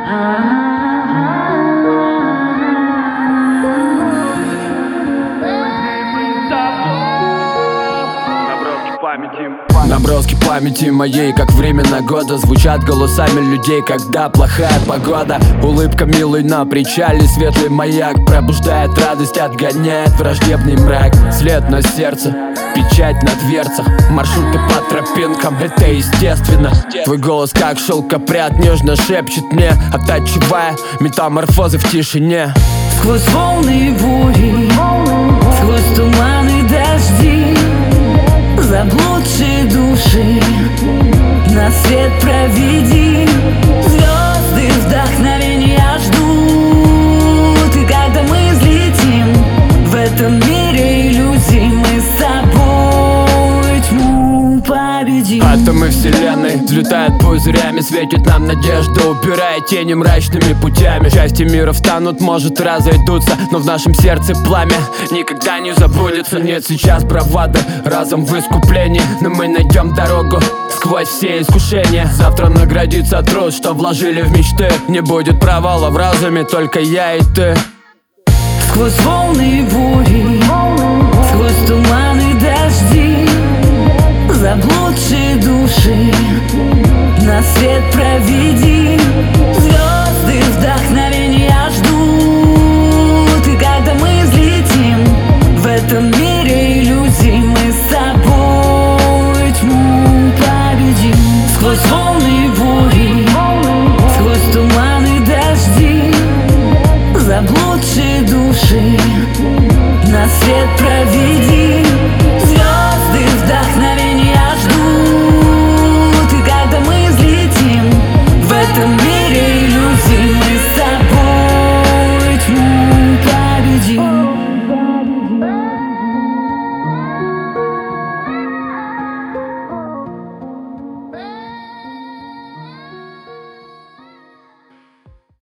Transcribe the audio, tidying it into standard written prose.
Наброски памяти моей, как время года, звучат голосами людей, когда плохая погода. Улыбка милой на причале, светлый маяк пробуждает радость, отгоняет враждебный мрак. След на сердце, печать на дверцах, маршрутка по тропинкам, это естественно. Твой голос как шелкопряд нежно шепчет мне, оттачивая метаморфозы в тишине. Сквозь волны и бури, сквозь туманы и дожди, заблудшие души на свет проведи. Звезды вдохновения ждут, и когда мы взлетим в этом мире иллюзий, мы с тобой тьму победим. Атомы вселенной взлетают пузырями, светит нам надежда, убирая тени мрачными путями. Части мира встанут, может, разойдутся, но в нашем сердце пламя никогда не забудется. Нет сейчас бравады, разом в искуплении, но мы найдем дорогу сквозь все искушения. Завтра наградится труд, что вложили в мечты. Не будет провала в разуме, только я и ты. Сквозь волны и бури, сквозь туманы и дожди, заблудшие души на свет проведи.